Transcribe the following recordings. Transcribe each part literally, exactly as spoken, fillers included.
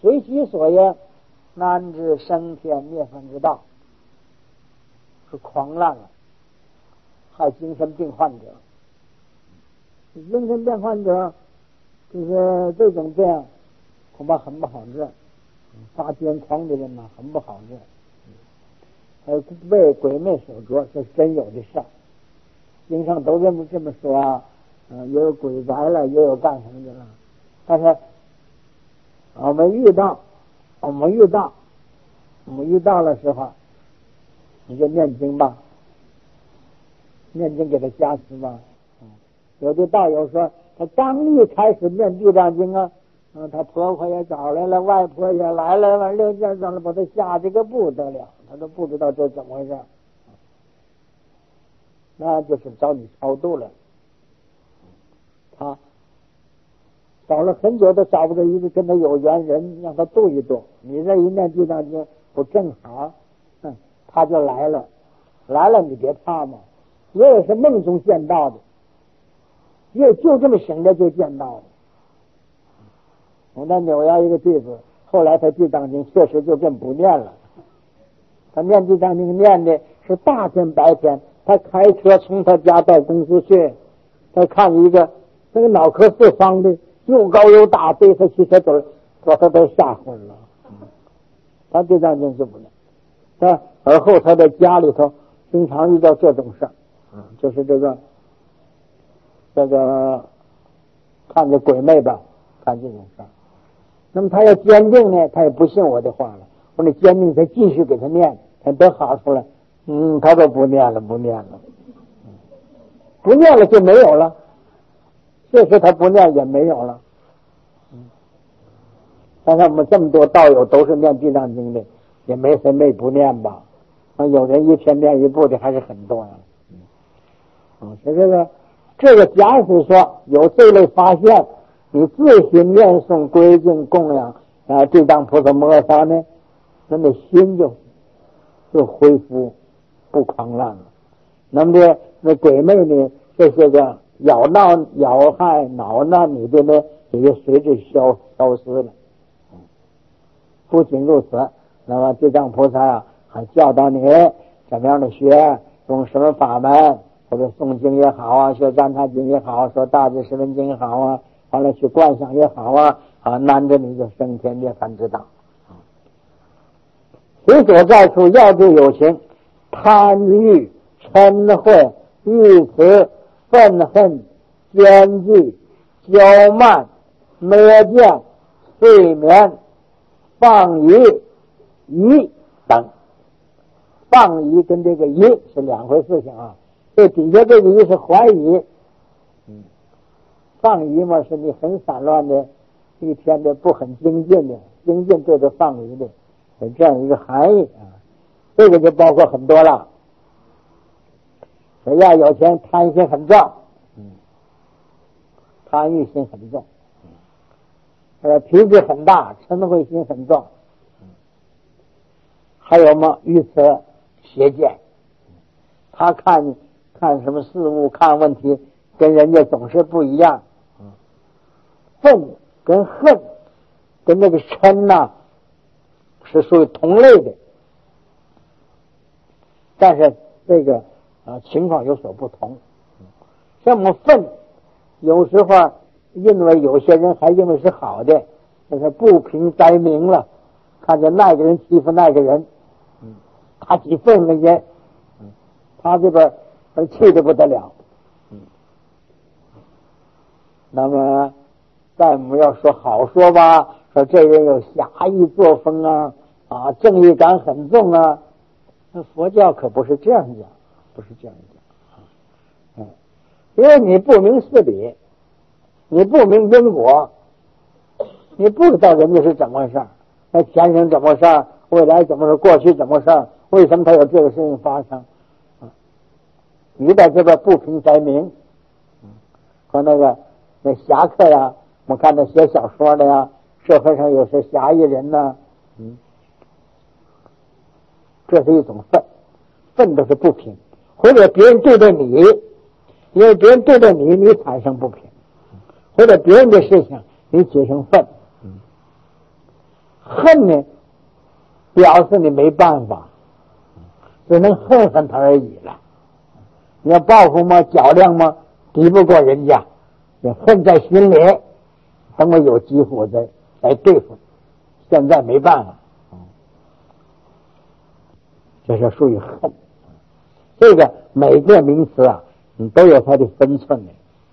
随其所言，难知生天灭分之道，是狂乱了，害精神病患者。精神病患者就是这种病，恐怕很不好治。发癫狂的人呢，很不好治。呃，被鬼魅所捉，这是真有的事儿。经上都这么这么说啊，嗯，也有鬼宅了，也有干什么的了。但是我们遇到，我们遇到，我们遇到的时候，你就念经吧，念经给他加持吧。有的道友说，他刚一开始念地藏经啊，嗯，他婆婆也找来了，外婆也来了，完六件上了，把他吓这个不得了，他都不知道这怎么回事，那就是找你超度了。他找了很久都找不着一个跟他有缘人，让他度一度。你这一念地藏经不正好，嗯，他就来了，来了你别怕嘛，也有是梦中见到的。也就这么醒着就见到了。我那纽约一个弟子，后来他地藏经确实就更不念了。他念地藏经念的是大天白天，他开车从他家到公司去，他看一个那个脑壳四方的，又高又大，对他汽车走，把他都吓昏了。他地藏经就不念。但而后他在家里头经常遇到这种事儿，就是这个。这个看着鬼魅吧，看这种事儿。那么他要坚定呢，他也不信我的话了。我说你坚定，再继续给他念，他得好出来。嗯，他都不念了，不念了，不念了就没有了。确实他不念也没有了。嗯，但是我们这么多道友都是念地藏经的，也没谁没不念吧？啊，有人一天念一部的还是很多呀。嗯，所以这个。这个假使说有这类发现，你自行念诵归敬供养啊地藏菩萨摩诃萨呢，那么心就就恢复不狂乱了。那么这那鬼魅呢，这些个扰闹扰害恼难你的呢，也就随之消消失了。不仅如此，那么地藏菩萨啊，还教导你怎么样的学，用什么法门。或者诵经也好啊，学占察经也好，说大智识文经也好啊，完了去观想也好啊，啊，难着你就升天涅槃之道。其所在处要度有情，贪欲、嗔恚、欲辞、愤恨、奸计、骄慢、灭见、睡眠、放逸、疑等。放逸跟这个疑是两回事情啊。这底下这个疑是怀疑，嗯，放逸嘛是你很散乱的，一天的不很精进的，精进对着放逸的，是这样一个含义啊。这个就包括很多了。谁要有钱，贪心很重，嗯，贪欲心很重，呃，脾气很大，嗔恚心很重，嗯，还有嘛，愚痴邪见，他看。看什么事物，看问题跟人家总是不一样。愤跟恨跟那个嗔呐是属于同类的，但是这个啊情况有所不同。像我们愤有时候认为有些人还认为是好的，就是不平灾民了，看见那个人欺负那个人，嗯，他几愤那些，嗯，他这边而气得不得了，嗯，那么再我们要说好说吧，说这人有侠义作风啊，啊，正义感很重啊，那佛教可不是这样讲，不是这样讲，嗯，因为你不明事理，你不明因果，你不知道人家是怎么回事，那前生怎么回事，未来怎么回事，过去怎么回事，为什么他有这个事情发生？你在这边不平灾民，和那个那侠客呀，我看那写小说的呀，社会上有些侠义人呢，嗯，这是一种愤，愤的是不平，或者别人对待你，因为别人对待你，你产生不平，或者别人的事情你产生愤，嗯， 恨呢，表示你没办法，只能恨恨他而已了。你要报复吗？较量吗？敌不过人家，你恨在心里，等我有机会我再来对付。现在没办法，这是属于恨。这个每个名词啊，你都有它的分寸的。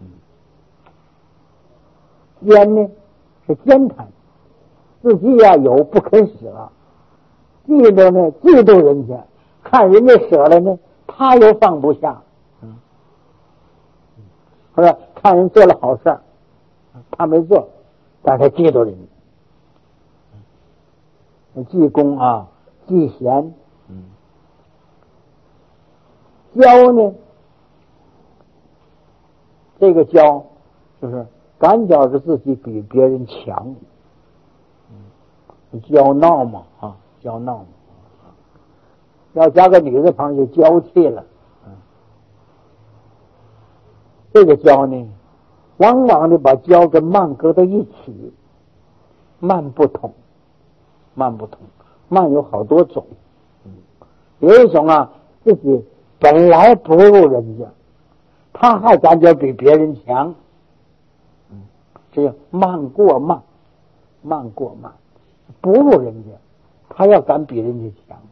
奸呢是奸贪，自己呀有不肯舍；嫉妒呢，嫉妒人家，看人家舍了呢，他又放不下。嗯，或者看人做了好事，他没做，但是他嫉妒人家，记功啊，记贤。嗯，骄呢，这个骄就是感觉着自己比别人强，嗯，骄闹嘛啊，骄闹嘛，要加个女字旁就娇气了。嗯，这个骄呢，往往的把骄跟慢搁在一起，慢不同，慢不同，慢有好多种。嗯，有一种啊，自己本来不如人家，他还感觉比别人强。嗯，这叫慢过慢，慢过慢，不如人家，他要敢比人家强。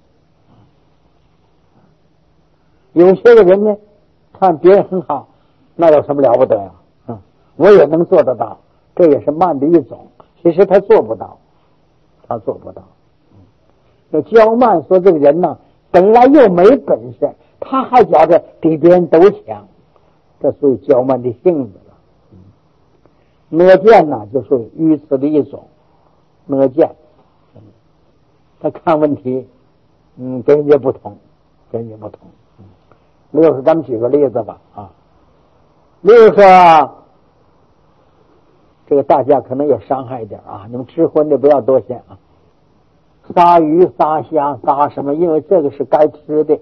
有些个人呢，看别人很好，那有什么了不得呀？嗯，我也能做得到，这也是慢的一种。其实他做不到，他做不到。这骄慢说这个人呢，本来又没本事，他还觉着比别人都强，这属于骄慢的性子了。哪见呢，就属于愚痴的一种。哪见，他看问题，嗯，跟人家不同，跟人家不同。例如说，咱们举个例子吧，啊，例如说，这个大家可能也伤害一点啊，你们吃荤的不要多想啊，杀鱼、杀虾、杀什么，因为这个是该吃的，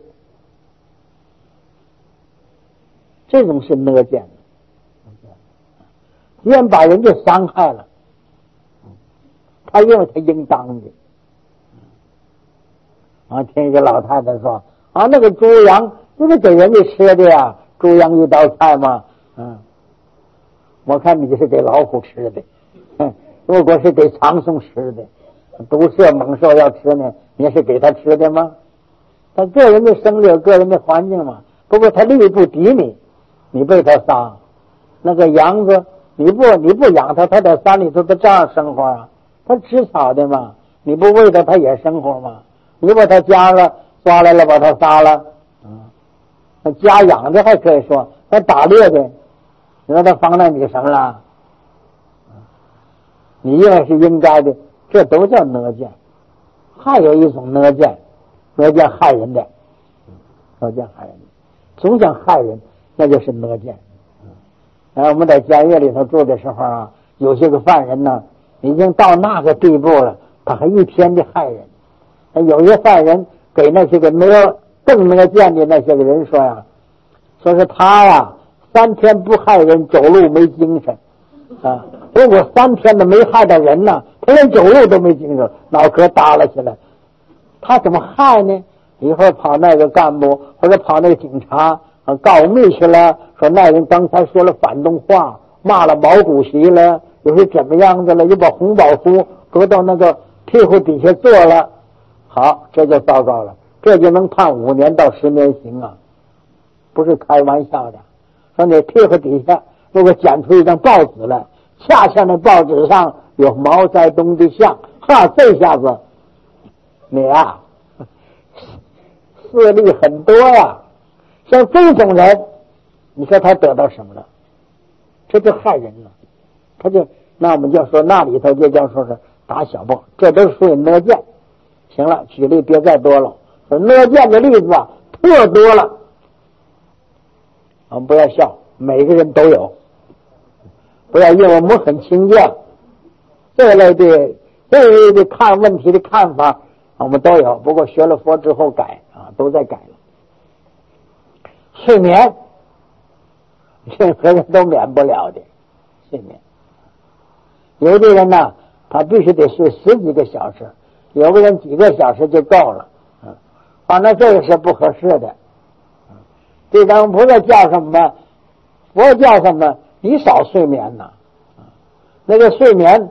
这种是哪见，既然把人家伤害了，他认为他应当的。啊，听一个老太太说，啊，那个猪羊就是给人家吃的呀，猪羊一道菜嘛，嗯，我看你是给老虎吃的，嗯，如果是给长松吃的，毒蛇猛兽要吃呢，你是给他吃的吗？他个人的生理，个人的环境嘛。不过他力不敌你，你被他杀，那个羊子你不你不养它，它在山里头它照样生活啊，它吃草的嘛，你不喂它，它也生活嘛。你把它夹了抓来了，把它杀了，嗯，那家养的还可以说，那打猎的，你说他妨碍你什么了？你认为是应该的，这都叫哪见。还有一种哪见，哪见害人的，哪见害人的，总想害人，那就是哪见。哎，我们在监狱里头住的时候啊，有些个犯人呢，已经到那个地步了，他还一天的害人。有些犯人给那些个没有更哪见的那些个人说呀，说是他呀三天不害人，走路没精神啊。如果三天都没害到人呢，他连走路都没精神，脑壳耷拉起来。他怎么害呢？一会儿跑那个干部或者跑那个警察啊告密去了，说那人刚才说了反动话，骂了毛主席了，又是怎么样子了，又把红宝书搁到那个屁股底下坐了。好，这就糟糕了，这就能判五年到十年刑啊，不是开玩笑的。说你屁股底下如果剪出一张报纸来，恰恰那报纸上有毛泽东的像，哈，这下子你啊势力很多呀。像这种人，你说他得到什么了？这就害人了。他就那我们就说那里头就叫说是打小报，这都属于哪见。行了，举例别再多了。说哪见的例子啊，特多了。我们不要笑，每个人都有。不要以为我们很轻贱，这类的这类的看问题的看法，我们都有。不过学了佛之后改啊，都在改了。睡眠，任何人都免不了的。睡眠，有的人呢，他必须得睡十几个小时。 有个人几个小时就够了，嗯，反正这个是不合适的。地藏菩萨叫什么？佛叫什么？你少睡眠呐，那个睡眠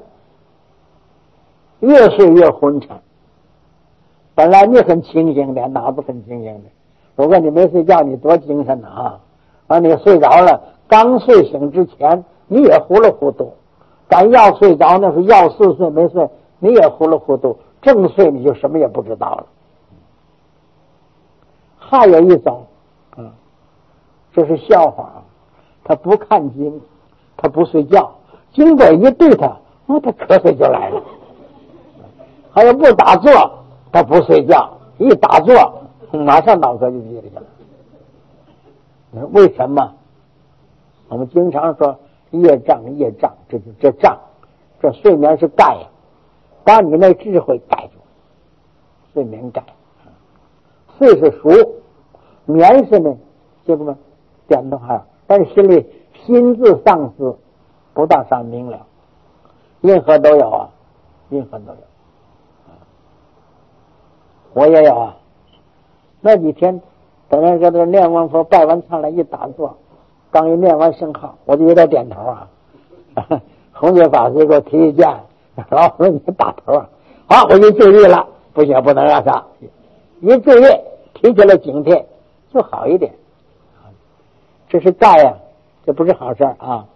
越睡越昏沉。本来你很清醒的，脑子很清醒的，如果你没睡觉，你多精神啊！而你睡着了，刚睡醒之前你也糊里糊涂，赶要睡着那是要四睡没睡，你也糊里糊涂，正睡你就什么也不知道了。还有一种，嗯，这是笑话，他不看经，他不睡觉，经过一对他，哦，他瞌睡就来了。还有不打坐，他不睡觉，一打坐马上脑壳就急了去了。为什么？我们经常说业障业障，这就这障，这睡眠是盖呀，把你那智慧盖住，睡眠盖。睡是熟，眠是呢，这个点头还，但是心里心智丧失，不大上明了，任何都有啊，任何都有。我也有啊，那几天等人搁这念完佛拜完忏来一打坐，刚一念完圣号，我就有点点头啊。弘觉法师给我提意见，老说你打头啊，好，我就注意了，不行，不能让他一注意，提起来警惕就好一点。这是盖呀，这不是好事啊。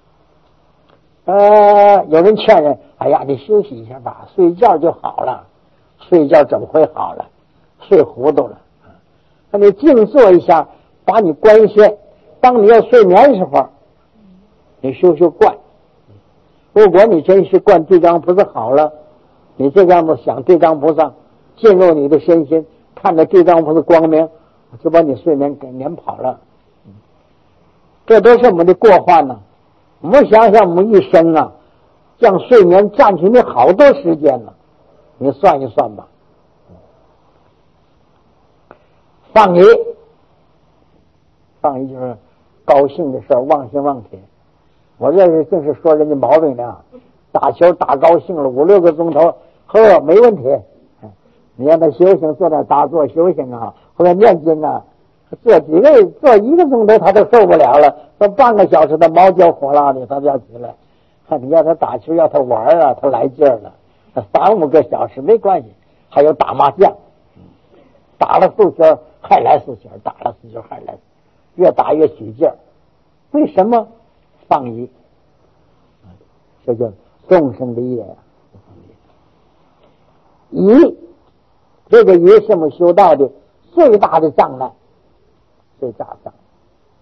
呃，有人劝人，哎呀，你休息一下吧，睡觉就好了。睡觉怎么会好了？睡糊涂了。那你静坐一下，把你关歇。当你要睡眠时候，你修修观。如果你真是观地藏菩萨好了，你这样子想地藏菩萨进入你的身心，看着地藏菩萨光明，就把你睡眠给撵跑了。这都是我们的过患呢。我们想想，我们一生啊，将睡眠占据你好多时间呢。你算一算吧。放逸，放逸就是高兴的事儿，忘心忘体。我这是正是说人家毛病呢，打球打高兴了五六个钟头，呵，没问题。你让他修行，做点打坐修行啊，或者念经啊，做几个做一个钟头他都受不了了，做半个小时他毛焦火辣的他就要起来。看你要他打球要他玩啊，他来劲儿了。三五个小时没关系，还有打麻将，打了四圈还来四圈，打了四圈还来，越打越起劲儿。为什么？放逸，这叫众生的业呀。疑，这个疑是我们修道的最大的障碍，最大的障碍。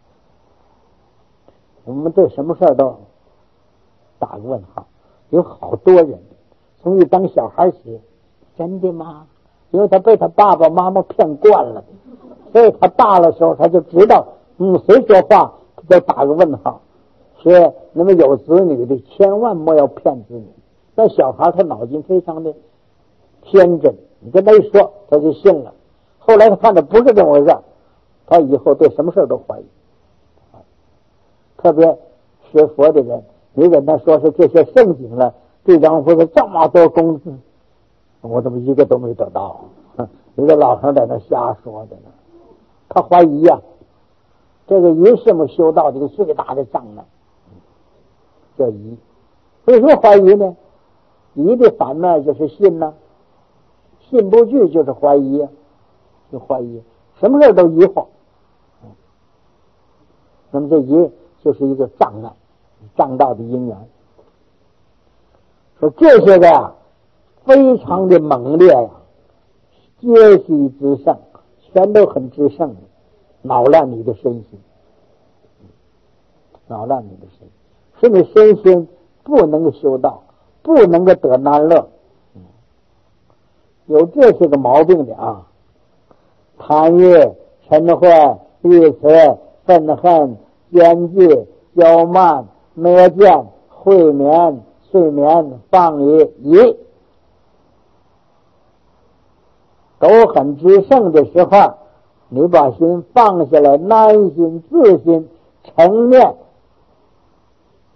我们对什么事都打个问号，有好多人。从一当小孩起，真的吗？因为他被他爸爸妈妈骗惯了，所以他大的时候他就知道，嗯，谁说话他就打个问号。所以那么有子女的千万莫要骗子女。那小孩他脑筋非常的天真，你跟他一说他就信了。后来他看着不是这么回事，他以后对什么事都怀疑。特别学佛的人，你跟他说是这些圣经了，地藏菩萨这么多功德，我怎么一个都没得到？一个老头在那瞎说的呢，他怀疑呀、啊。这个疑是我们修道这个最大的障碍，叫疑。为什么怀疑呢？疑的反面就是信呢、啊，信不具就是怀疑啊，就怀疑，什么事都疑惑。那么这疑就是一个障碍，障道的因缘。说这些个呀，非常的猛烈呀，皆悉之胜，全都很之胜的，扰乱你的身心，扰乱你的身心，使你身心不能够修道，不能够得安乐。有这些个毛病的啊，贪欲、嗔恚、欲词、愤恨、奸计、骄慢、灭见、慧眠、睡眠、放逸、疑，都很之胜的时候，你把心放下来，安心、自心、成念、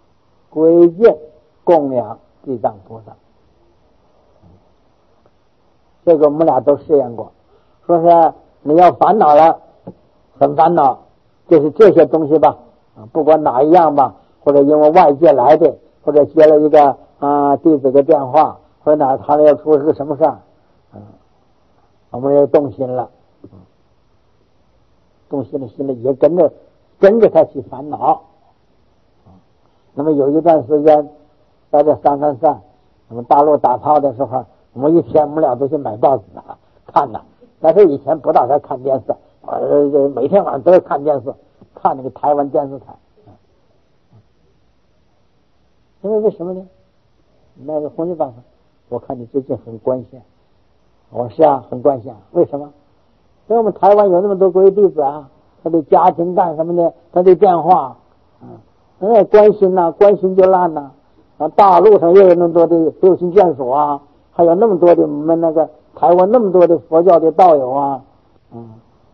归敬、供养地藏菩萨， 这个我们俩都试验过，说是你要烦恼了，很烦恼，就是这些东西吧，不管哪一样吧，或者因为外界来的，或者接了一个啊弟子的电话，或者哪他要出个什么事儿，嗯，我们就动心了，动心了，心里也跟着跟着他去烦恼。那么有一段时间在这三三三，我们大陆打炮的时候，我们一天我们俩都去买报纸啊看呐。但是以前不大该看电视，呃，每天晚上都要看电视，看那个台湾电视台。因为为什么呢？那个红军爸爸，我看你最近很关心。我说是啊，很关心。为什么？因为我们台湾有那么多国语弟子啊，他的家庭干什么的，他的电话，嗯，人家关心呐、啊，关心就烂呐、啊。大陆上也有那么多的六亲眷属啊，还有那么多的我们那个台湾那么多的佛教的道友啊，嗯，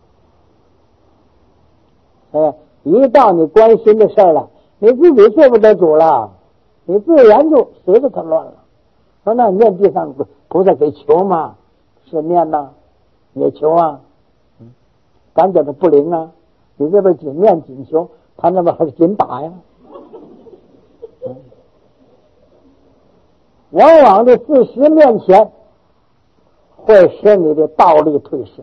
哎，一到你关心的事儿了，你自己做不得主了，你自然就随着他乱了。说那念地上菩萨给求嘛，是念呐，也求啊，嗯，感觉他不灵啊，你这边紧念紧求，他那边还是紧打呀。嗯，往往的事实面前会使你的道力退失，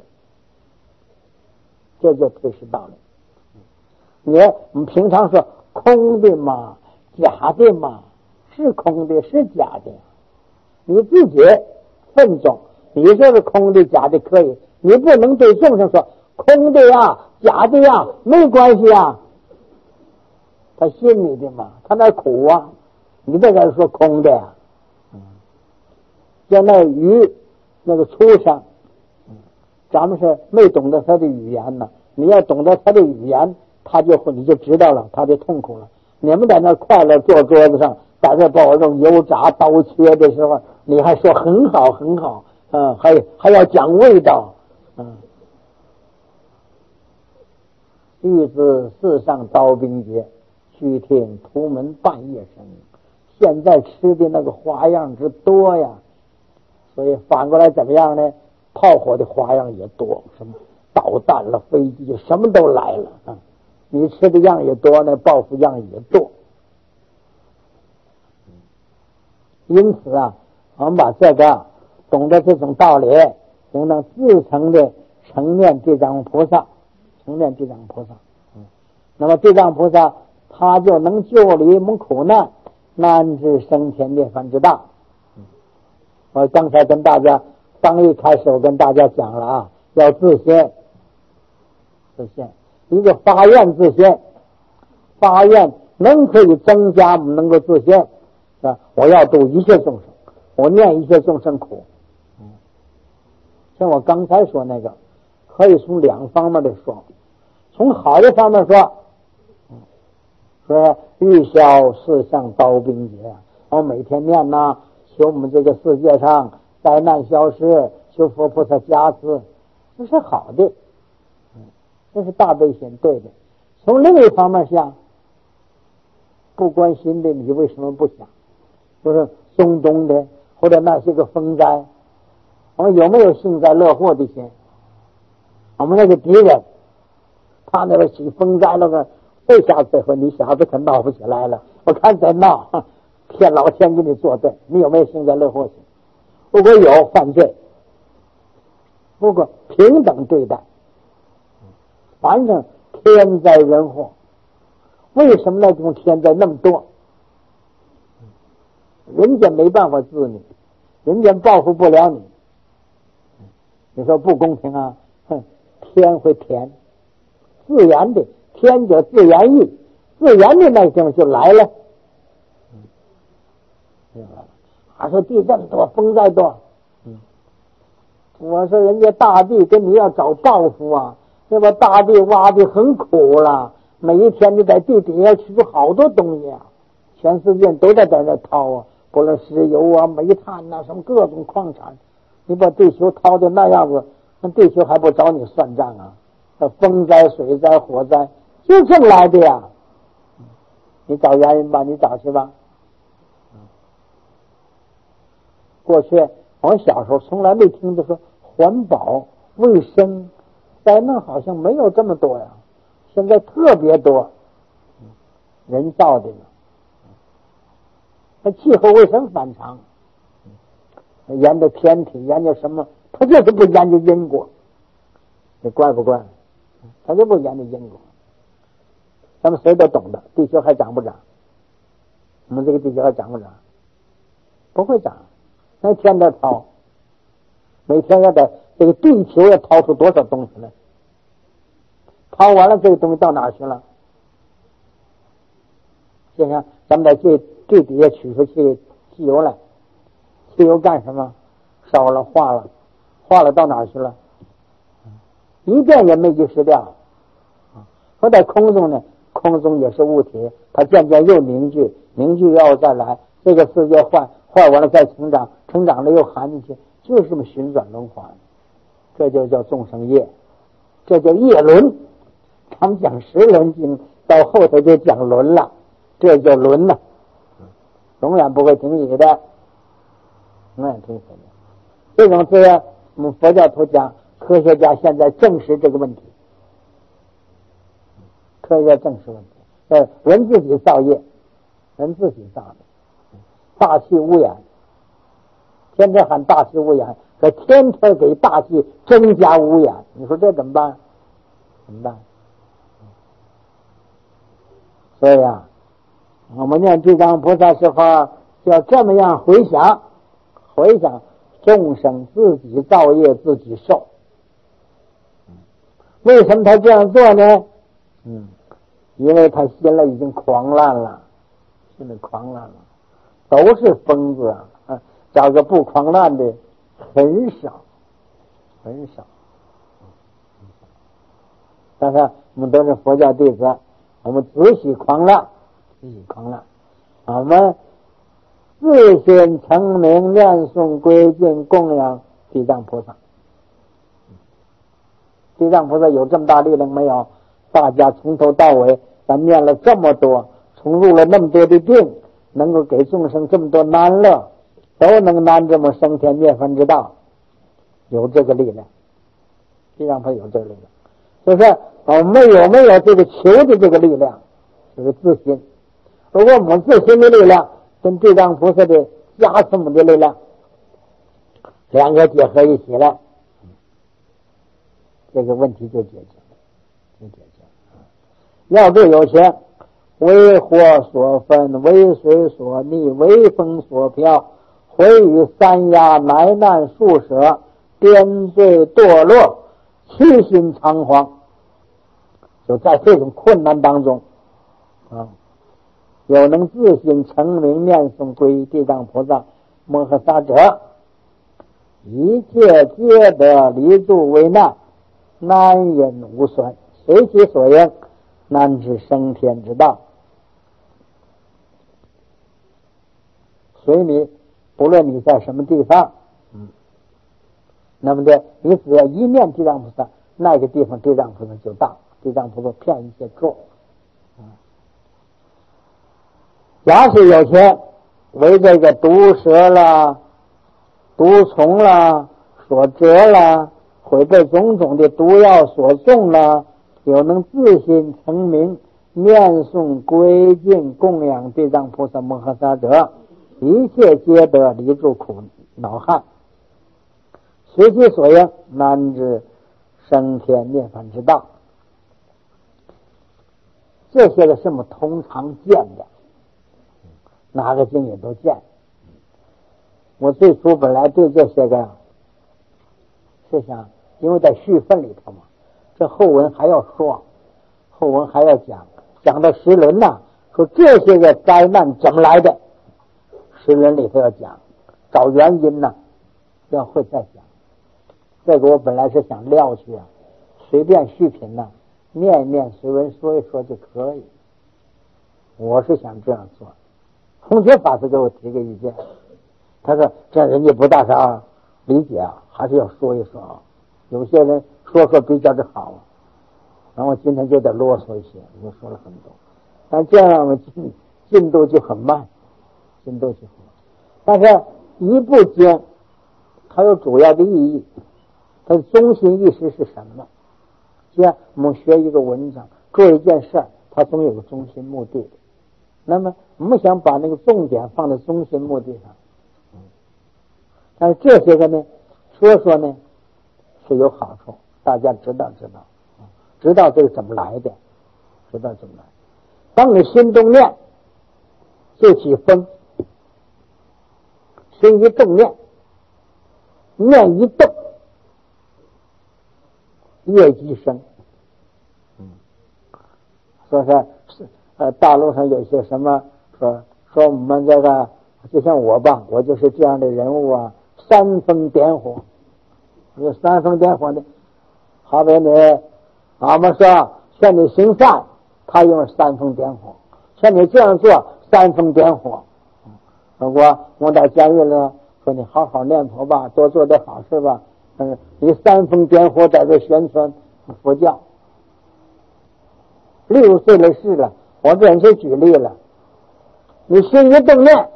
这就退失道力。你我们平常说空的嘛，假的嘛，是空的是假的，你自己分中，你说是空的假的可以，你不能对众生说空的呀假的呀没关系啊，他信你的嘛，他那苦啊，你在这说空的呀。嗯，像那鱼那个畜生，嗯，咱们是没懂得他的语言呢，你要懂得他的语言，他就会你就知道了他的痛苦了。你们在那快乐坐桌子上，在这把我用油炸刀切的时候，你还说很好很好，嗯，还还要讲味道，嗯。欲知世上刀兵劫，须听屠门半夜声。现在吃的那个花样之多呀，所以反过来怎么样呢？炮火的花样也多，什么导弹了、飞机什么都来了啊！你吃的样也多呢，报复样也多。因此啊，我们把这个懂得这种道理，应当自成的成念地藏菩萨，成念地藏菩萨。嗯，那么地藏菩萨他就能救离我们苦难，难至生天涅槃之道。嗯，我刚才跟大家刚一开始我跟大家讲了啊，要自信，自信一个发愿自信，发愿能可以增加我们能够自信。我要度一切众生，我念一切众生苦。嗯，像我刚才说那个，可以从两方面的说。从好的方面说，嗯，说欲消世上刀兵劫，我每天念呐，求我们这个世界上灾难消失，求佛菩萨加持，这是好的，嗯，这是大悲心，对的。从另一方面想，不关心的你为什么不想？就是中东的或者那些个风灾，我们有没有幸灾乐祸的心？我们那个敌人，他那个起风灾那个，这下最后你小子可闹不起来了，我看再闹，骗老天给你作对，你有没有幸灾乐祸心？如果有，犯罪；不过平等对待，反正天灾人祸，为什么那种天灾那么多？人家没办法治你，人家报复不了你，你说不公平啊？哼，天会填，自然的，天者自然意，自然的那地方就来了。嗯，还说地震多，风灾多，嗯，我说人家大地跟你要找报复啊，这把大地挖的很苦了，每一天你在地底下取出好多东西啊，全世界都在在那掏啊。不论石油啊、煤炭呐、啊，什么各种矿产，你把地球掏的那样子，那地球还不找你算账啊？风灾、水灾、火灾，就这么来的呀！你找原因吧，你找去吧。过去我小时候从来没听着说环保卫生灾难好像没有这么多呀，现在特别多，人造的呢。那气候卫生反常，研究天体，研究什么，他就是不研究因果，你怪不怪？他就不研究因果。咱们谁都懂的，地球还长不长？我们这个地球还长不长？不会长，那天天掏，每天要在这个地球要掏出多少东西来？掏完了，这个东西到哪儿去了？就像咱们在最最底下取出去汽油来，汽油干什么？烧了化了，化了到哪儿去了？一点也没遗失掉。说在空中呢，空中也是物体，它渐渐又凝聚，凝聚要再来，这个世界坏坏完了再成长，成长了又含进去，就是这么旋转轮环，这就叫众生业，这叫业轮。他们讲十轮经，到后头就讲轮了，这叫轮了，永远不会停止的，永远停止的。这种是我们佛教徒讲，科学家现在证实这个问题，科学家证实问题，呃，人自己造业，人自己造的，大气污染，天天喊大气污染，可天天给大气增加污染，你说这怎么办？怎么办？所以啊，我们念地藏菩萨时候要这么样回想，回想众生自己造业自己受。为什么他这样做呢？嗯，因为他心里已经狂乱了，心里狂乱了，都是疯子啊！找个不狂乱的很少，很少。但是我们都是佛教弟子，我们只喜狂乱，只喜狂乱。我们自心成名，念诵归敬供养地藏菩萨。地藏菩萨有这么大力量没有？大家从头到尾，咱念了这么多，重入了那么多的病，能够给众生这么多难乐，都能难这么升天灭凡之道，有这个力量。地藏菩萨有这个力量。就是我们有没有这个求的这个力量，这个自心。如果我们自心的力量跟地藏菩萨的加持母的力量两个结合一起来，这个问题就解决了，就解决了。要对有钱，为火所焚，为水所溺，为风所飘，毁于三压，埋难数舍，颠坠堕落，七心仓皇。就在这种困难当中啊，有能自心成名，念诵归地藏菩萨摩诃萨者，一切皆得离诸危难，难忍无损，随其所应，难知升天之道。所以你不论你在什么地方，嗯，那么的你只要一念地藏菩萨，那个地方地藏菩萨就到，地藏菩萨骗一切众。要是有钱为这个毒蛇啦、毒虫啦所蛰啦，会被种种的毒药所中啦，有能自心成名，念诵归敬供养地藏菩萨摩诃萨者，一切皆得离诸苦恼害，随其所应，难知升天涅槃之道。这些个是我们通常见的，哪个经也都见。我最初本来对这些个呀是想，因为在续分里头嘛，这后文还要说，后文还要讲，讲到十轮呐、啊，说这些个灾难怎么来的，十轮里头要讲，找原因呢、啊，要会再讲。这个我本来是想撂去啊，随便续品呢、啊，念一念随文说一说就可以。我是想这样做。弘觉法师给我提个意见，他说这人家不大啥理解啊，还是要说一说啊。有些人说说比较的好，然后我今天就得啰嗦一些，我说了很多，但这样我进进度就很慢，进度就很慢。但是一部经它有主要的意义，它的中心意识是什么？既然我们学一个文章，做一件事儿，它总有个中心目的的。那么我们想把那个重点放在中心目的上，但是这些个呢，说说呢是有好处，大家知道知道，知道这个怎么来的，知道怎么来。当你心动念，就起风，心一动念，念一动，业即生。嗯，说是是呃，大陆上有些什么说说我们这个，就像我吧，我就是这样的人物啊，煽风点火。这煽风点火的，好比你俺们说劝你行善，他用煽风点火；劝你这样做，煽风点火。我我到监狱了，说你好好念佛吧，多做点好事吧。嗯，你煽风点火在这宣传佛教。六岁的事了，我这人就举例了。你心一动念，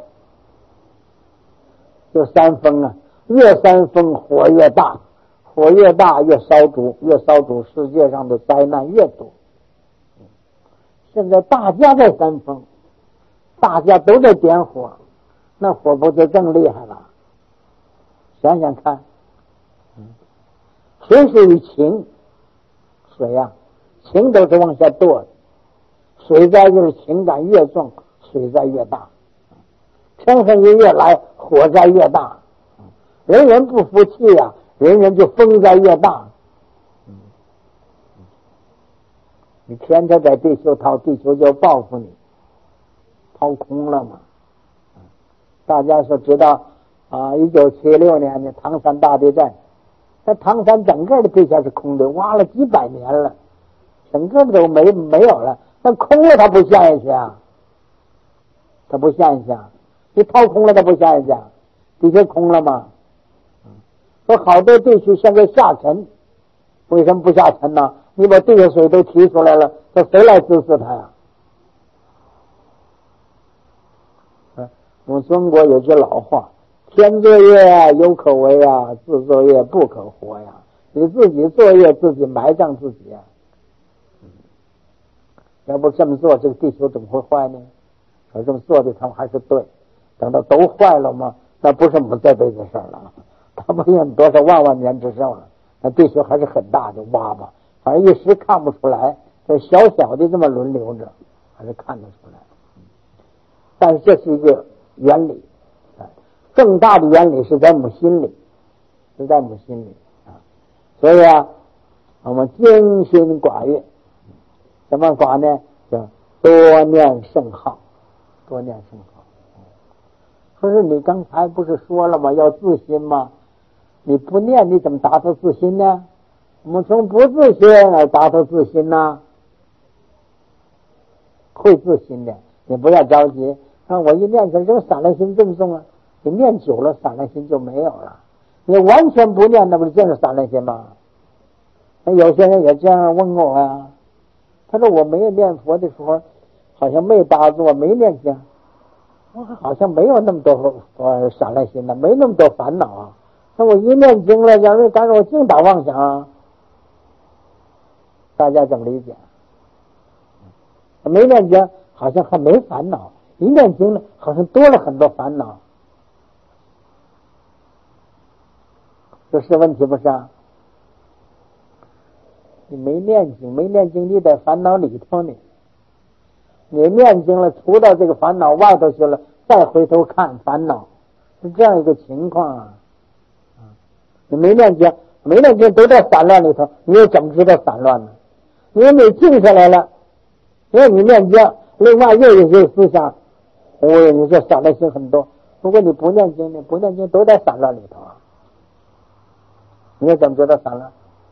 就煽风啊，越煽风火越大，火越大越烧煮，越烧煮世界上的灾难越多。现在大家在煽风，大家都在点火，那火不就更厉害了？想想看，水是与情，水呀、啊，情都是往下堕的，水灾就是情感越重，水灾越大，嗔恨心越来，火灾越大，人人不服气呀、啊，人人就风灾越大。你天天在地球掏，地球就报复你，掏空了嘛。大家所知道啊，一九七六年的唐山大地震，那唐山整个的地下是空的，挖了几百年了，整个都没没有了。那空了，它不陷下去啊，它不陷下去啊。你掏空了，它不陷下去啊，地球空了吗？说好多地区现在下沉，为什么不下沉呢？你把地下水都提出来了，这谁来支持它呀？我们中国有句老话，天作业有可为啊，自作业不可活呀。你自己作业，自己埋葬自己啊。要不这么做，这个地球怎么会坏呢？要这么做的他们还是对，等到都坏了嘛，那不是我们这辈子事儿了，他们用多少万万年之后了，那地球还是很大的，挖吧，反正一时看不出来，这小小的这么轮流着，还是看得出来。但是这是一个原理，更大的原理是在我们心里，是在我们心里啊。所以啊，我们精心寡欲，怎么寡呢？叫多念圣号，多念圣号。可是你刚才不是说了吗？要自心吗？你不念，你怎么达到自心呢？我们从不自心而达到自心呢？会自心的，你不要着急。啊，我一念成，这个散乱心这么重啊！你念久了，散乱心就没有了。你完全不念，那不是就是散乱心吗？那有些人也这样问我啊，他说我没有念佛的时候，好像没打坐，没念经，我好像没有那么多呃散乱心了，没那么多烦恼啊。那我一念经了，让人干扰我净打妄想啊。大家怎么理解？没念经好像还没烦恼。一念经呢，好像多了很多烦恼，这是问题不是啊？你没念经，没念经，你在烦恼里头呢。你念经了，除到这个烦恼外头去了，再回头看烦恼，是这样一个情况啊。你没念经，没念经都在散乱里头，你又怎么知道散乱呢？因为你静下来了，因为你念经，另外又有些思想。哦，你这散乱心很多。如果你不念经呢，不念经都在散乱里头啊。你怎么知道散乱？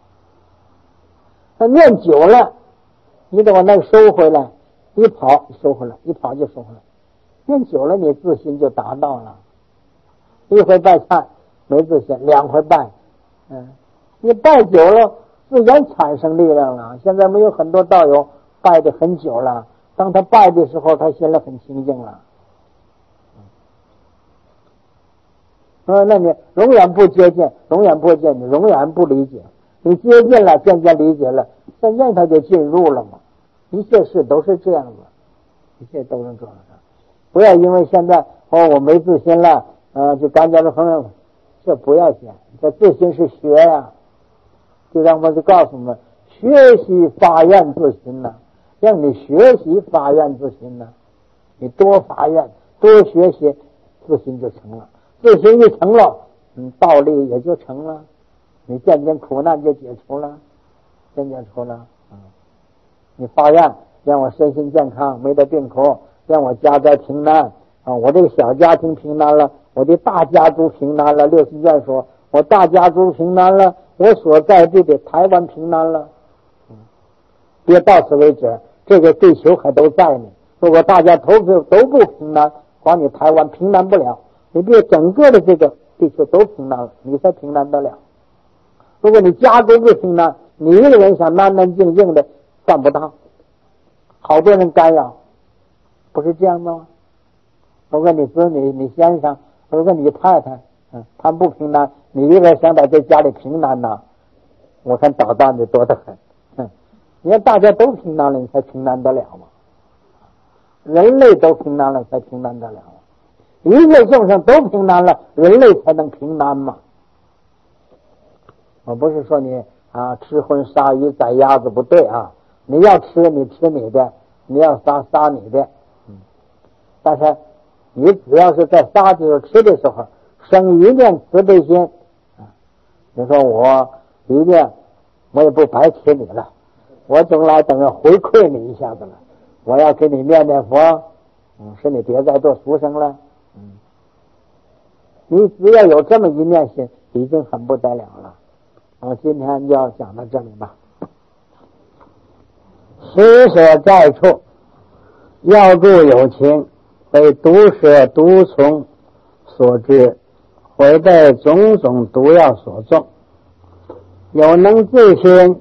那念久了，你得把那个收回来，一跑收回来，一跑就收回来。念久了，你自信就达到了。一回拜忏没自信，两回拜，嗯，你拜久了，自然产生力量了。现在我们有很多道友拜的很久了，当他拜的时候，他心里很清净了。 啊，那你永远不接近，永远不接近，你永远不理解。你接近了，渐渐理解了，渐渐他就进入了嘛。一切事都是这样子，一切都是这样的。不要因为现在哦我没自信了，呃，就赶紧的朋友，这不要紧，这自信是学呀、啊。就让我就告诉我们，学习发愿自心呢、啊，让你学习发愿自心呢、啊，你多发愿，多学习，自心就成了。自心一成了，嗯，道理也就成了，你渐渐苦难就解除了，渐渐除了。嗯，你发愿让我身心健康，没得病苦，让我家宅平安啊！我这个小家庭平安了，我的大家族平安了。六十愿说，我大家族平安了，我所在地的台湾平安了。嗯，别到此为止，这个地球还都在呢。如果大家都都都不平安，光你台湾平安不了。你别整个的这个地球都平安了，你才平安得了。如果你家族不平安，你一个人想安安静静的办不到，好多人干扰，不是这样的吗？我问你子女，你先生，我问你太太，嗯，他们不平安，你一个人想在这家里平安呢，我看捣蛋的多得很。嗯，你看大家都平安了，你才平安得了嘛。人类都平安了，才平安得了。一切众生都平安了，人类才能平安嘛。我不是说你啊吃荤杀鱼宰鸭子不对啊，你要吃你吃你的，你要杀杀你的，嗯，但是你只要是在杀的时候吃的时候生一念慈悲心啊，你说我一定我也不白吃你了，我总来等着回馈你一下子了，我要给你念念佛，嗯，使你别再做畜生了。嗯，你只要有这么一念心，已经很不得了了。我今天就要讲到这里吧。施舍在处，要助有情，为毒舍毒虫所致，会被种种毒药所中。有能自心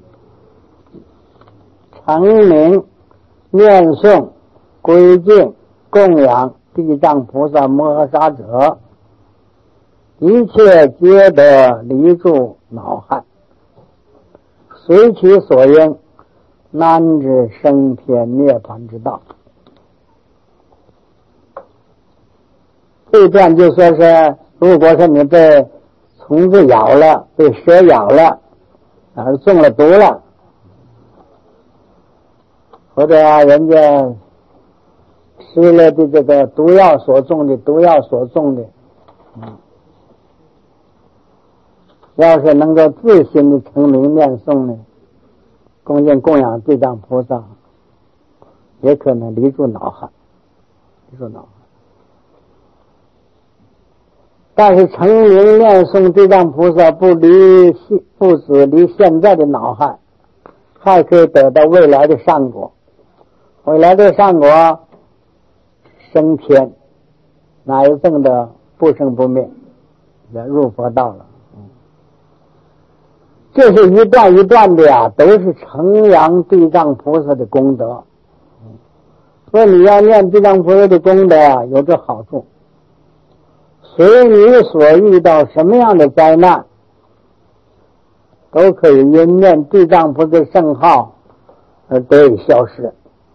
成名念诵归敬供养地藏菩萨摩诃萨者，一切皆得离住恼害，随其所应，难至升天涅槃之道。这一段就说是，如果是你被虫子咬了，被蛇咬了，还是中了毒了，或者啊人家吃了的这个毒药所中的毒药所中的，嗯，要是能够自心的成名念诵呢，恭敬供养地藏菩萨，也可能离住恼害，离住恼害。但是成名念诵地藏菩萨不离不止离现在的恼害，还可以得到未来的善果。未来的善果升天，哪一证的不生不灭，入佛道了。这是一段一段的呀，都是承扬地藏菩萨的功德。所以你要念地藏菩萨的功德啊，有这好处。随你所遇到什么样的灾难，都可以因念地藏菩萨圣号而得以消失。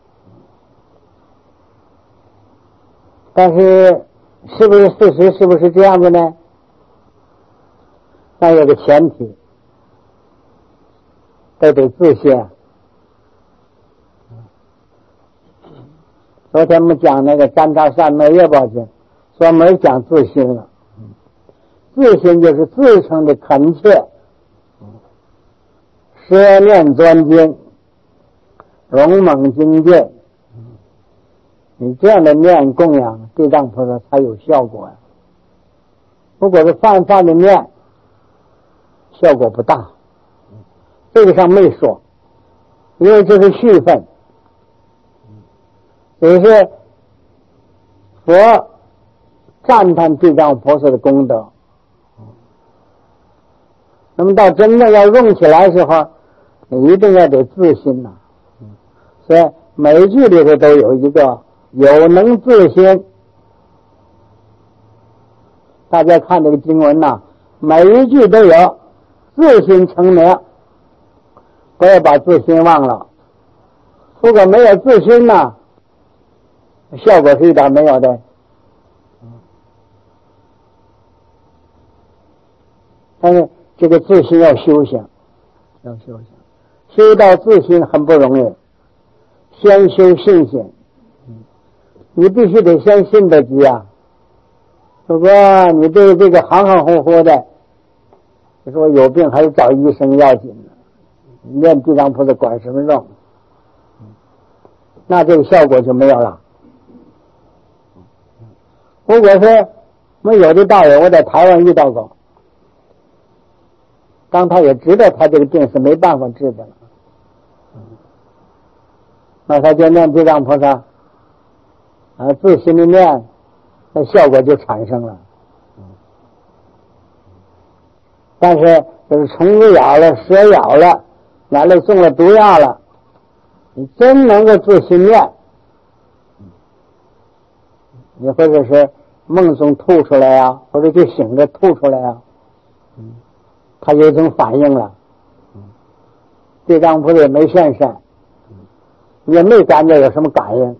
但是是不是事实是不是这样子呢？那有个前提，都得自信。昨天我们讲那个三叉善美业报经，专门讲自信了。自信就是自称的恳切，舍念专精，勇猛精进。你这样的念供养地藏菩萨才有效果呀。如果是泛泛的念，效果不大。这个上没说，因为这是续分，只是佛赞叹地藏菩萨的功德。那么到真正要用起来的时候，你一定要得自信呐、啊。所以每一句里头都有一个有能自心大家看这个经文呐、啊，每一句都有自心成名，不要把自心忘了。如果没有自心呢，效果是一点没有的。但是这个自心要修行，要修行，修到自心很不容易，先修信心。你必须得先信得及啊！如果你对这个行行乎乎的，就说有病还是找医生要紧的，念地藏菩萨管什么用？那这个效果就没有了。如果说我有的道友，我在台湾遇到过，当他也知道他这个病是没办法治的了，那他就念地藏菩萨。啊，自心里面，那效果就产生了。但是就是虫子咬了、蛇咬了，完了中了毒药了，你真能够自心念，你或者是梦中吐出来啊，或者就醒着吐出来啊，他有一种反应了。地藏菩萨也没现身，也没感觉有什么感应。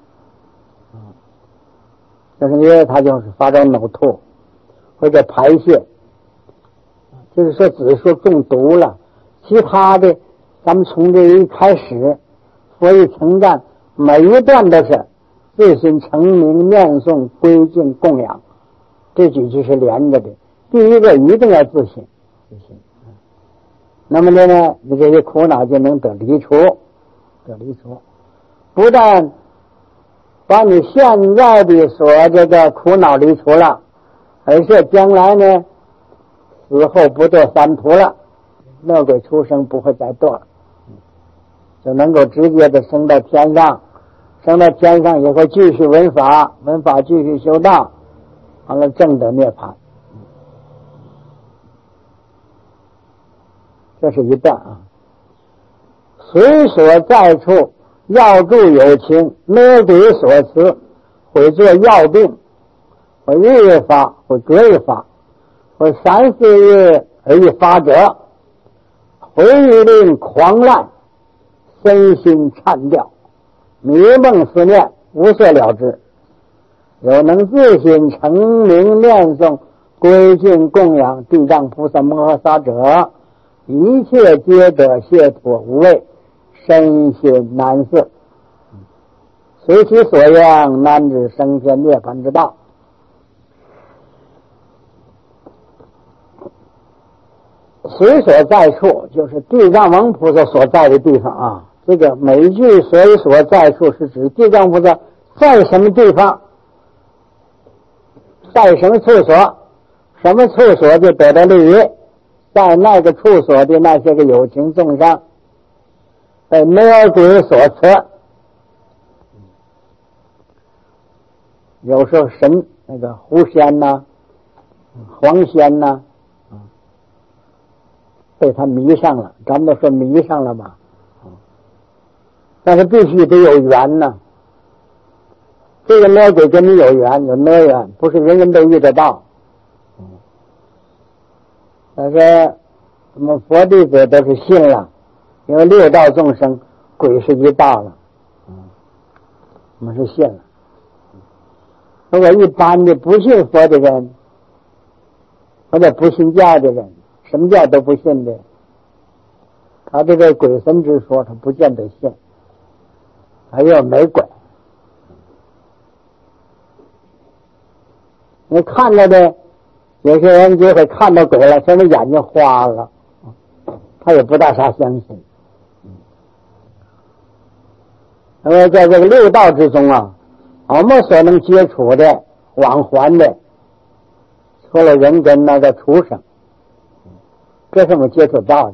就是因为他就是发展呕吐或者排泄，就是说只是说中毒了，其他的咱们从这一开始佛一称赞每一段都是自心成名念诵归敬供养，这几句是连着的。第一个一定要自心，自心，那么呢你这些苦恼就能得离除，得离除，不但把你现在的所这个苦恼离除了，而且将来呢死后不堕三途了，恶鬼出生不会再堕了，就能够直接的升到天上，升到天上以后继续闻法，闻法继续修道，完了证得涅槃。这是一段啊。随所在处药助有情，魔鬼所持，会做药病，或日日发，或隔日发，或三四日而一发者，回令狂乱，身心颤掉，迷梦思念，无所了之。有能自心成名念诵归敬供养地藏菩萨摩诃萨者，一切皆得解脱无畏，身心难事，随其所愿，难至升天涅槃之道。随所在处，就是地藏王菩萨所在的地方啊。这个每一句随所在处是指地藏菩萨在什么地方，在什么处所，什么处所就得到利益，在那个处所的那些个有情众生被魔鬼所持。有时候神那个狐仙呐、黄仙呐、啊，被他迷上了，咱们都说迷上了嘛，但是必须得有缘呢。这个魔鬼跟你有缘，有孽缘，不是人人都遇得到。但是我们佛弟子都是信了，因为六道众生鬼是一道了，我们是信了。如果一般的不信佛的人，或者不信教的人，什么教都不信的，他这个鬼神之说他不见得信，还有没鬼。你看到的有些人就会看到鬼了，现在眼睛花了，他也不大啥相信。那么在这个六道之中啊，我们所能接触的往还的，除了人跟那个畜生，这是我们接触到的。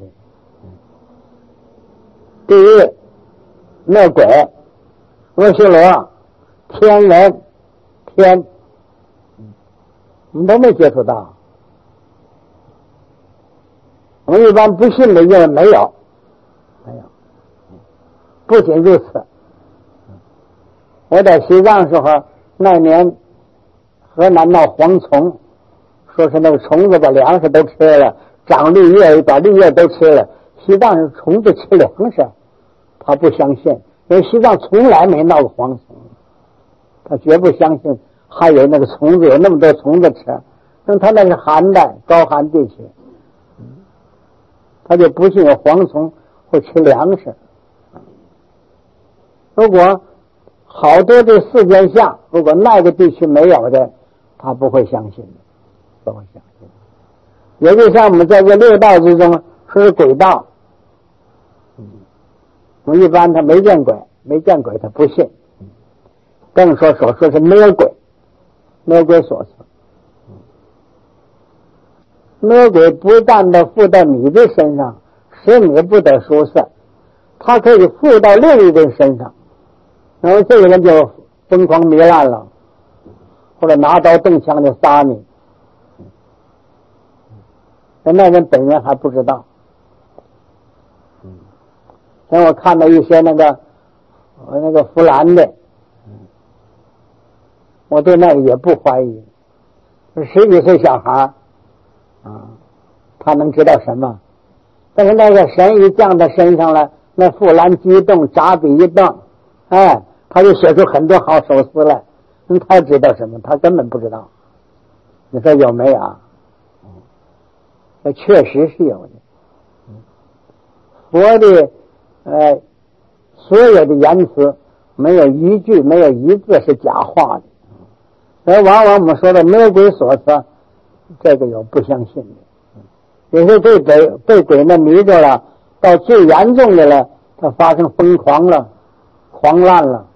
第一，那鬼、阿修罗、天人、天，我们都没接触到。我们一般不信的因为没有，没有。不仅如此，我在西藏时候，那年河南闹蝗虫， 说是那个虫子把粮食都吃了，长绿叶把绿叶都吃了。西藏是虫子吃粮食，他不相信，因为西藏从来没闹过蝗虫，他绝不相信还有那个虫子，有那么多虫子吃，因为他那是寒带高寒地区，他就不信有蝗虫会吃粮食。如果好多这四件相，如果那个地区没有的，他不会相信的，不会相信。也就像我们在这六道之中说是鬼道，我们一般他没见鬼，没见鬼他不信，更说所说是魔鬼，魔鬼所赐。魔鬼不但的附到你的身上，使你不得舒适，他可以附到另一个人身上，然后这个人就疯狂糜烂了，或者拿刀动枪的杀你，那人本人还不知道。像我看到一些那个那个弗兰的，我对那个也不怀疑，十几岁小孩啊，他能知道什么？但是那个神一降到身上了，那弗兰激动，扎笔一动，哎，他就写出很多好手诗来。那他知道什么？他根本不知道。你说有没有啊？那确实是有的。佛的呃所有的言辞没有一句没有一字是假话的，所以往往我们说的魔鬼所赐，这个有不相信的，有时候被鬼被鬼那迷着了，到最严重的了，他发生疯狂了，狂乱了，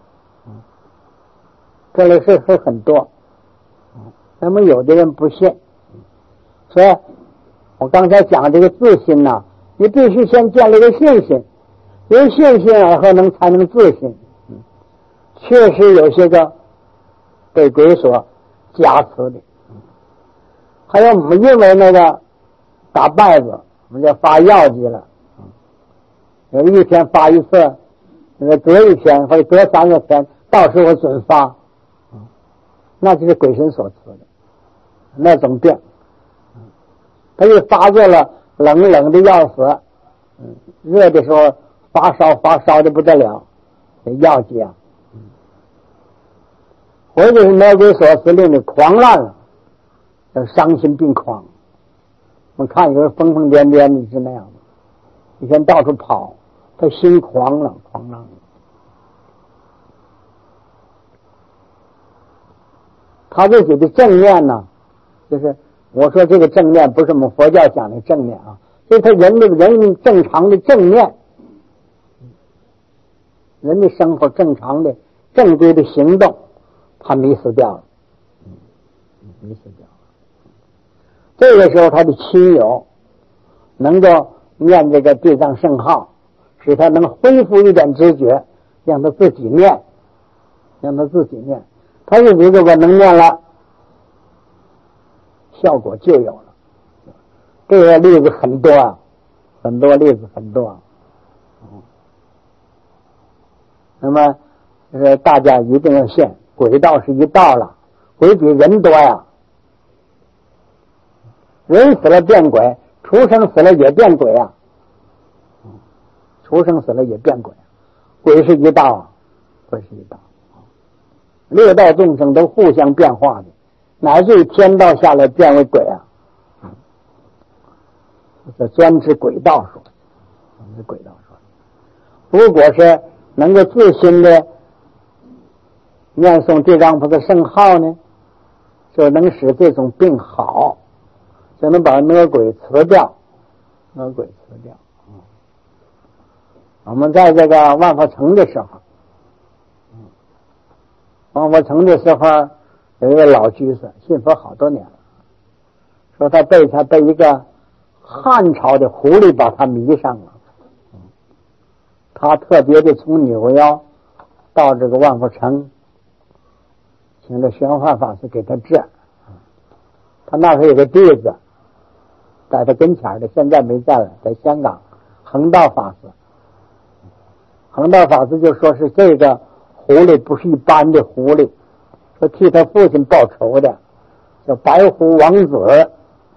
这类事是很多。那么有的人不信，所以我刚才讲这个自信呢、啊，你必须先建立个信心，有信心而后能才能自信。确实有些个被鬼所加持的，还有我们因为那个打败子，我们就发药剂了，有一天发一次，那个隔一天或者隔三个天，到时候准发，那就是鬼神所赐的那种病。他一发作了，冷冷的要死，热的时候发烧发烧的不得了，这药剂啊，或者是魔鬼所赐令你狂乱了，伤心病狂。我看有人疯疯癫癫的是那样的，一天到处跑，他心狂了，狂乱了。他自己的正念呢，就是我说这个正念不是我们佛教讲的正念啊，就是他人的人正常的正念，人的生活正常的正规的行动，他迷失掉了，迷失掉了。这个时候他的亲友能够念这个地藏圣号，使他能恢复一点知觉，让他自己念，让他自己念，他自己如果能念了，效果就有了。这个例子很多啊，很多例子很多啊。那么呃，大家一定要信，鬼道是一道了，鬼比人多呀。人死了变鬼，畜生死了也变鬼啊，畜生死了也变鬼，鬼是一道啊，鬼是一道，六道众生都互相变化的，乃至于天道下来变为鬼啊，这专指鬼道说，是鬼道说。如果是能够自心的念诵地藏菩萨圣号呢，就能使这种病好，就能把魔鬼辞掉，魔鬼辞掉。我们在这个万佛城的时候，万佛城的时候有一个老居士，信佛好多年了，说他被他被一个汉朝的狐狸把他迷上了，他特别的从纽腰到这个万佛城，请这玄幻法师给他治。他那时候有个弟子在他跟前的，现在没在了，在香港，恒道法师。恒道法师就说是这个狐狸不是一般的狐狸，说替他父亲报仇的， 叫白虎王子。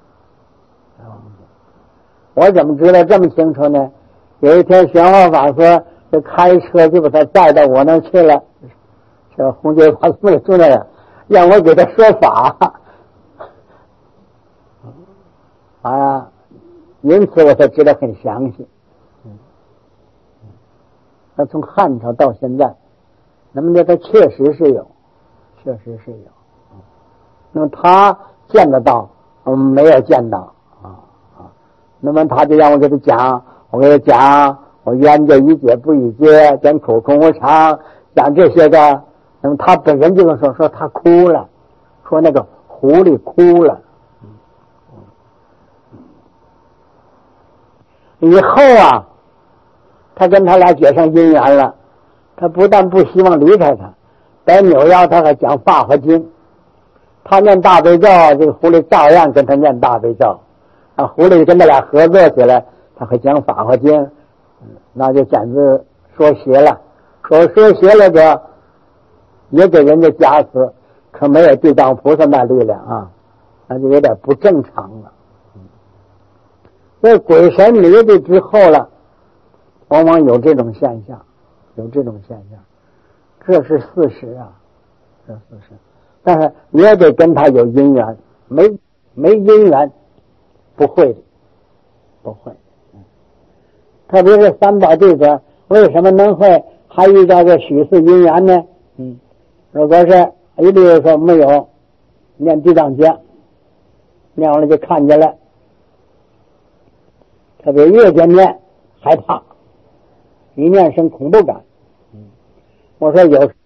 我怎么知道这么清楚呢？有一天玄化法师就开车就把他带到我那儿去了，这红觉法师没住那儿，让我给他说法啊，因此我才知道很详细。那从汉朝到现在，那么这他确实是有，确实是有。那么他见得到，我们没有见到啊啊。那么他就让我给他讲，我给他讲，我冤家宜解不宜结，讲口空无常，讲这些个。那么他本人就跟说说他哭了，说那个狐狸哭了。以后啊，他跟他俩结上姻缘了，他不但不希望离开他，在纽约他还讲法华经，他念大悲咒，这个狐狸照样跟他念大悲咒，啊，狐狸跟他俩合作起来，他还讲法华经，那就简直说邪了，说说邪了个也给人家加持，可没有地藏菩萨那力量啊，那就有点不正常了。所以鬼神离的之后了，往往有这种现象，有这种现象，这是事实啊，这是事实。但是你也得跟他有因缘，没没因缘不会的，不会。特别是三宝弟子，为什么能会还遇到这许次因缘呢？嗯，如果是一例如说没有念地藏经，念完了就看见了。特别越见念害怕，一念生恐怖感。我说有